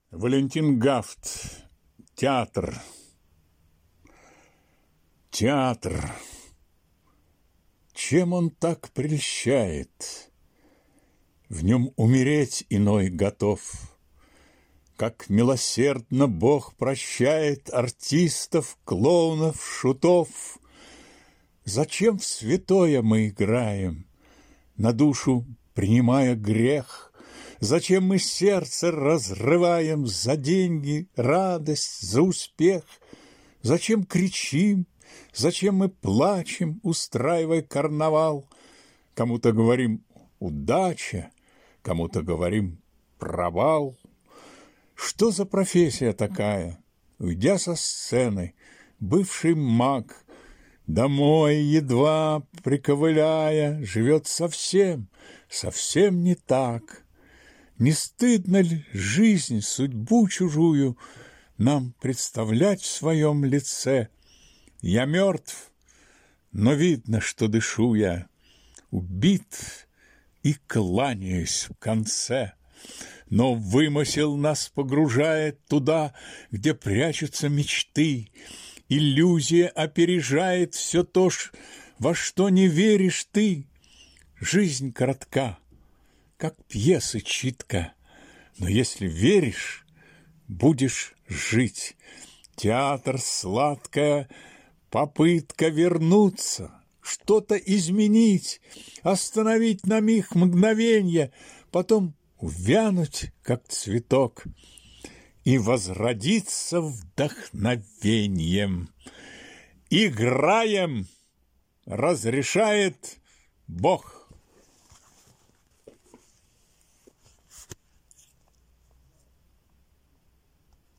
Валентин Гафт. Театр. Театр. Чем он так прельщает? В нем умереть иной готов. Как милосердно Бог прощает артистов, клоунов, шутов. Зачем в святое мы играем, на душу принимая грех? Зачем мы сердце разрываем за деньги, радость, за успех? Зачем кричим? Зачем мы плачем, устраивая карнавал? Кому-то говорим «удача», кому-то говорим «провал». Что за профессия такая? Уйдя со сцены, бывший маг, домой едва приковыляя, живет совсем не так. Не стыдно ли жизнь, судьбу чужую нам представлять в своем лице? Я мертв, но видно, что дышу я, убит и кланяюсь в конце. Но вымысел нас погружает туда, где прячутся мечты. Иллюзия опережает все то, во что не веришь ты. Жизнь коротка, как пьеса читка, но если веришь, будешь жить. Театр — сладкая попытка вернуться, что-то изменить, остановить на миг мгновенье, потом увянуть, как цветок, и возродиться вдохновением. Играем, разрешает Бог.